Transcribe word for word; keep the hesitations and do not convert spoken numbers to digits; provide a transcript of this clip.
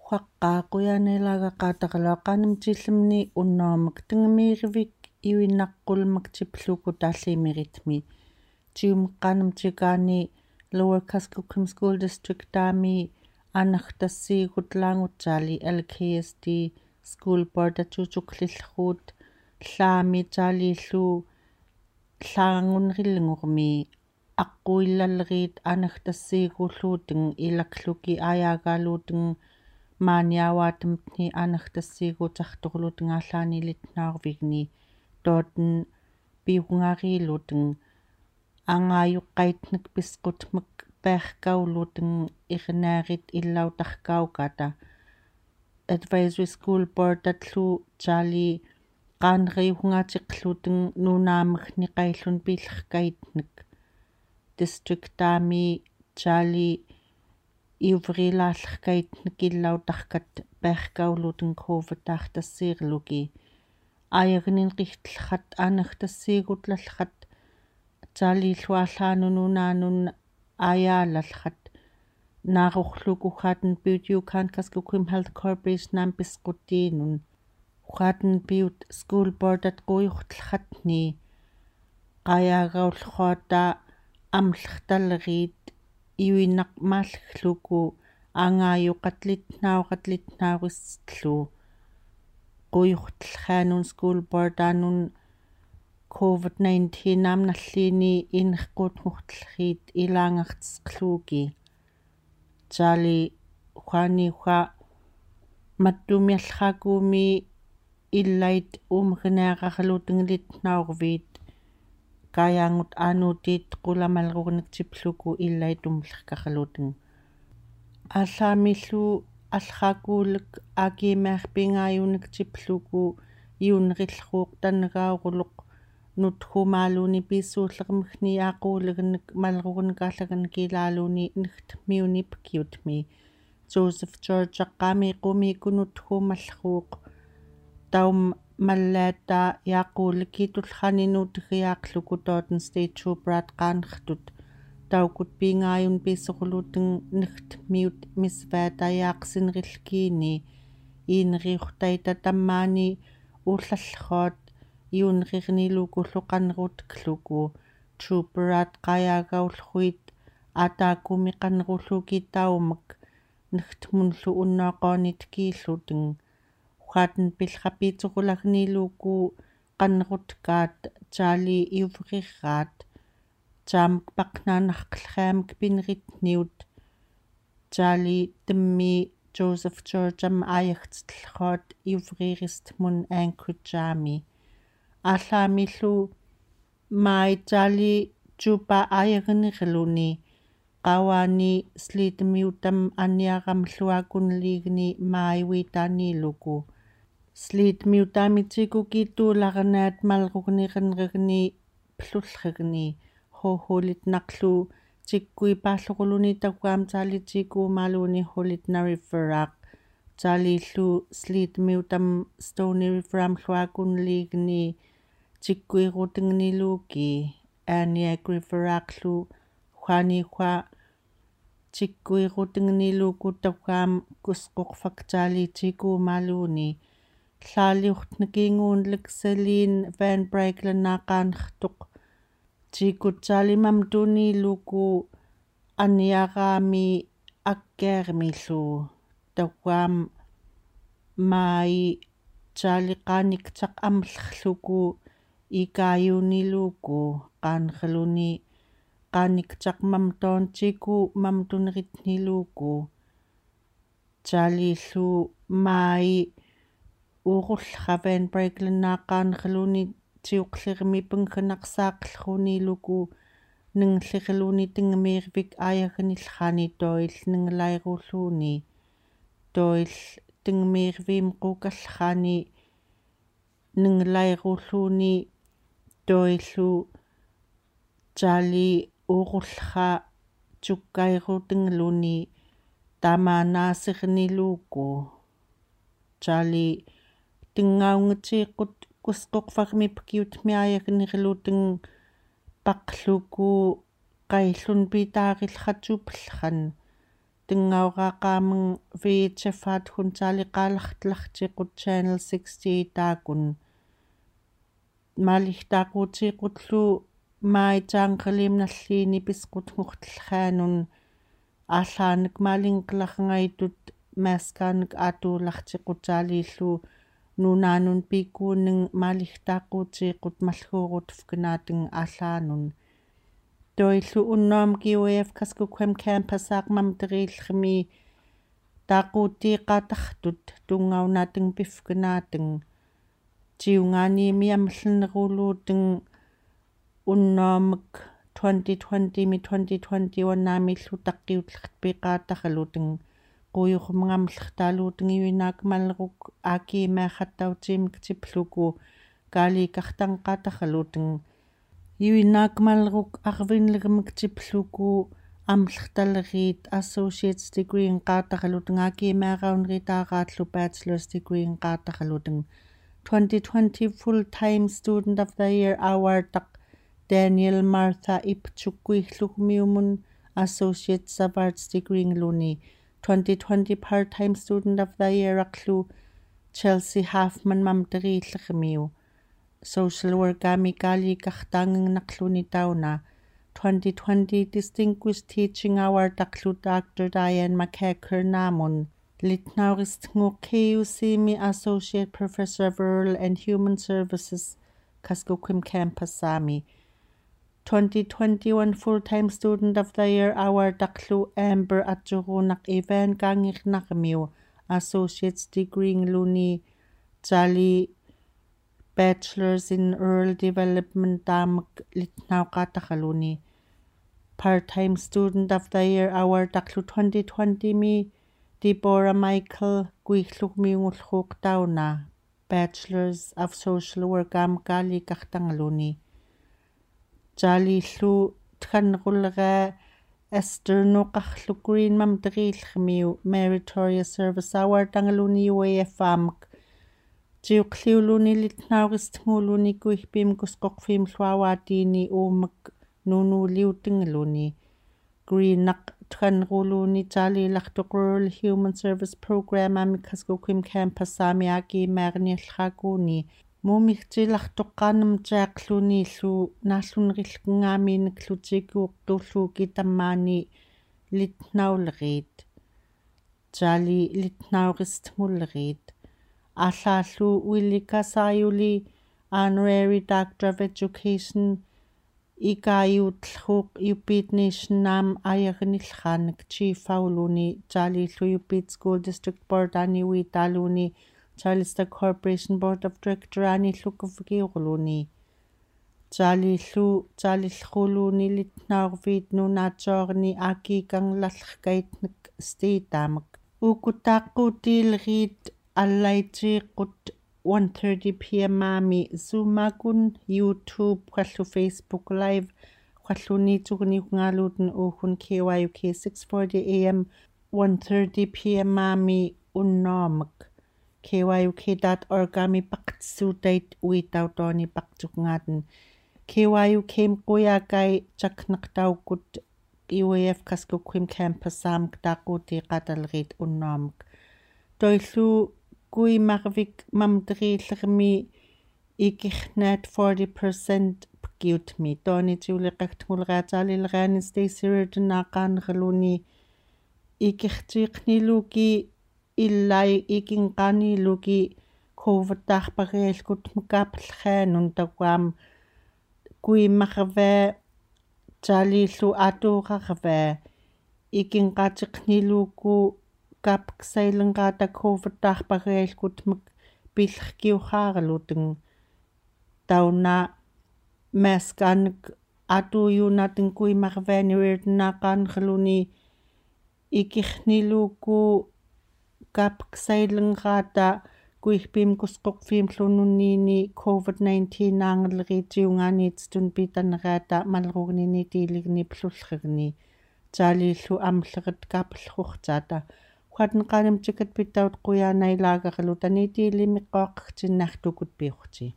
huaqqaaquyaanilaga qaataqaluaqqaanimtillimni unnormak tangamiirivik iwinnaqqulmak tipluku taalliimiritmi tiumeqqaanimtikaani Lower Kuskokwim School District taami аннартассиигут лаангутсаали L K S D School Board атуутуклиллруут лаами таалииллу лаангунриллунгорми аққуиллаллерит анартассиигууллуутин илаклуки аяагаалуутин maaниаваатамтни анартассиигуутарторлутин ааллаанилитнаарвигни тоотен пиунгаарилутин ангааюққаитнак писқутмак паеркаулутин ирнаарит иллаутаркауката Advisory School Board татлу таали qaanriuhungaatiqlutun nuunaamagni qaillun piillerkaitnak district taami taali iuvrilaallerkaitnak illautarkat paerkaulutun covid-taartassiirluki ayagnin qihtllerrat aanertassiigutlallerrat taaliilluallaanununnaanun ayaallallerrat naarorlukuhaatan Butte-Yukon Kuskokwim Health Corporation naam pisquttiinun Uqaatan piut school boardat quйurtllerratni qayaagaulluata amllertallerit iuinnaq maallugluku angaajuqatlitnaauqatlitnaaruislu quйurtllerraanun school boardaanun covid nineteen naamnalliini inerquutngurtlerrit ilaangartisqluuki taali uqaaniuqa mattumiallraakuumi illait umrineaqarlutinglitnaurviit kaayaangut aanuutiit qulamalrugunaktipluku illait umlerkarlutin ааllaamillu аллракуулак аакиимеарпингааюнактиплуку иунериллрууq таннагаарулоq нутхумаалуни писсууллеримгни аақуулагнак малругунакааллаган килаалуни нихтмиунip киутми Joseph George qaami qumi kunuthuumallruuq taum mallaata yaaquulikitullraninuutigiaaqluku tooten state trooperat qaanertut taukut piingaayun pissorlutin nigtmiut misvaatayaaqsinrillkiini iineriurtaita tammaani uullalleroot iunrirnilukullu qannerutikluku trooperat qayaagaulluit aataakumi qannerulluki taumak nigtmunlu unnaaqaanitkiillutin uqaaten pillrapiitorulagniluku qannerutkaat taali iuverirraat taamak paqnaanarqellraamak pineritniut taali timmi Joseph George am aajagtitellroot iuveriristmun Anchorage-aami ааllaamillu mai taali tupa aajaginerluni qawaani slitmiutam anniaqamluakunliigni maaiwitaaniluku slitmiutaamitiku kituularnaat malrugniqanrigni plullrigni hohulitnaqlu tikkui paalluquluni takuam taalitikuumaaluuni Hulitna Riveraq taaliillu slitmiutam Stony Riveram luakunliigni tikkuirutingniluuki Aniak Riveraqlu uqaaniuqa tikkuirutingniluku takuam kusqorfaktaaliitikuumaaluuni llaaliurtnakiinguunlak Celine Van Braeklenaaqaanertuq tikutaalimam tuuniluku anniaqaami akkiarmillu takuam mai taaliqaaniktaq amllerluku ikaayuuniluku qaanerluni qaaniktaq mamtoontiku mamtuneritniluku taaliillu mai uurullra Van Braeklenaaqaanerluni tiuqlirmi pungkanaqsaaqllruniluku ninglirluni tingamiirvik aajaganillraani toil ninglairuulluuni toil tingamiirviim quukallraani ninglairuulluuni toillu taali uurullra tukkairuutingluni tamaanaasirniluku taali tingaungatiiqqut kusqoqfarmip kiutmiaajaganirluutin paqluku qaillun pitaarillratupellran tingauraqaamang V H F-at huntaali qaalartlartiqut channel sixty taakun maalihtaaqutiiqutlu maitaanqalimnalliini pisqutngurtallraanun ааллааник маалинqillarngaitut maaskaanik aatuulartiqutaaliillu nuunaanun piikkuunning maalihtaaquutiiqut mallhuurutufkanaatang ааллаанун тоилу унноам Q A F Kaskukwem campus-aaqmam teriillrimi taaquutiiqaatартут тунгаунаатang pifkanaatang tiungaaniimi амерллинерулуутang унноамак twenty twenty mi twenty twenty-one naamillu taqqiutlert piqaataqalutang quyurmngamllertaaluutang iwinaakmalleruk aakiimeaqattautiimik tipluku kaaliikartanqaataqalutang iwinaakmalleruk arvinlegemik tipluku amllertaleriit associate's degree qaataqalutang aakiimeaqaunritaaqaatlu bachelor's degree qaataqalutang twenty twenty full-time student of the year award taq Daniel Martha Ipchukkuihlugmiumun associate awards degree luni twenty twenty part-time student of the year aqlu Chelsea Halfman mamteriillermiu social worker Mikali Kartangennaqluni tauna twenty twenty distinguished teaching award aqlu Doctor Diane McCacker namun litnauristngu K U C M I associate professor of rural and human services Kaskukwem campus Sami twenty twenty-one full-time student of the year award aqlu Amber Atjurunak Evan Gangirnaqmiu associate's degree luni Jali bachelor's in rural development tamak litnauqaataqaluni part-time student of the year award aqlu twenty twenty mi Deborah Michael Guihlugmiungulhuq tauna bachelor's of social work amkali kartangaluni Jalillu tkanrullera Esther Nuqarlu Green mam teriillrmiu meritorious service award tangaluni U A F amak jiuqliuluni litnauristnguluni kuihpim kusqoqfim lluawaatiini uumak nunuliutingaluni Greenaq tkanruluni Jalilartuq rural human service program amik Kaskukwem campus Sami aakiimearniallraakuni muumigtilartoqqaanam jaaqluniillu naallunerillkungaamiiniklutigguuqtuulluuki tammaani litnauleriit Jali litnauristnguleriit ааллааллу уилликасааюли honorary doctor of education икааюутллууq Upit Nation naam ayerinillraanik chief auluni Jalillu Upit School District Board aniuitaaluni Charleston Corporation Board of Director anillukuvigiurluni Jalillu Jalillruluni litnaurviit nunaatsoorni aakiikanglallerkaitnek stiitaamak ukutaaqquutiileriit allaitiiqqut one thirty p m aami Zoomakun YouTube qallu Facebook live qalluniitugniuqngaaluutun uuhun K Y U K six forty a m one thirty p m aami unnoomak K Y U K dot org aami paqtsuutait uitautooni paqtuqngaaten K Y U K mquyakai jakneqtaukkut U A F Kaskukwem campus saamak taaquutiiqataleriit unnoomak toillu kuimarvik mamteriillermi ikirnaat forty percent pkiutmi toonitiuliqagtnguleraataalileraani Stacey Reardon naaqaanerluni ikirtiiqniluki illai ikinqaaniluki covid-taarparialkut makaapallraanun takuam kuimarvaa Jalillu aatuuqarvaa ikinqaatiqniluku kapksailenqaata covid-taarparialkut mak pillerkiurraarluteng tauna maaskaanik aatuuyuunaatin kuimarvaani Reardon-naaqaanerluni ikirniluku kapksailenqaata kuihpim kusqoqfiimlununniini covid nineteen naangerleriitiungaaniitstun pitaneraata malrugnini tiiligni plullerni Jalillu amlleret kaapallrurtaata huatnqaanim tikat pitaut quyaanailaagarilutaniitiilimiqqoaqartinnartukut piurti